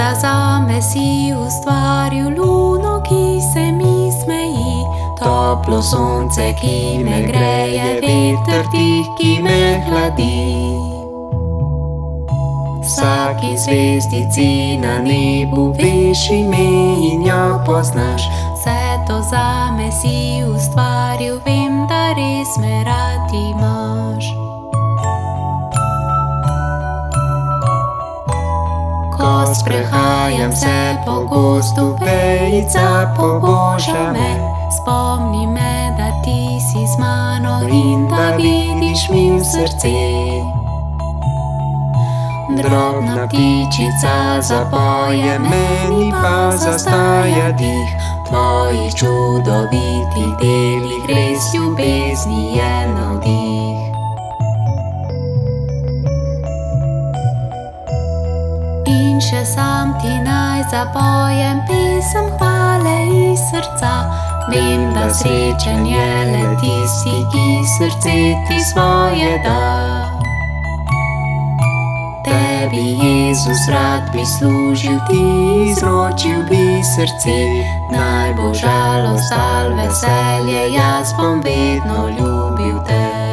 da zame si ustvaril luno, ki se mi smeji, toplo sonce, ki me greje, veter tih, ki me hladi. Vsaki zvezdici na nebu veš ime in jo poznaš, vse to zame si ustvaril, vem, da res me rad imaš. Ko sprehajam se po gozdu, vejica poboža me, spomni me, da ti si z mano in da vidiš mi v srce. Drobna ptičica zapoje, meni pa zastaja dih, tvojih čudovitih delih res ljubezni je navdih. In še sam ti naj zapojem pesem hvale iz srca, vem, da srečen je le tisti, ki srce ti svoje da. Tebi, Jezus, rad bi služil, ti izročil bi srce, naj bo žalost ali veselje, jaz bom vedno ljubil te.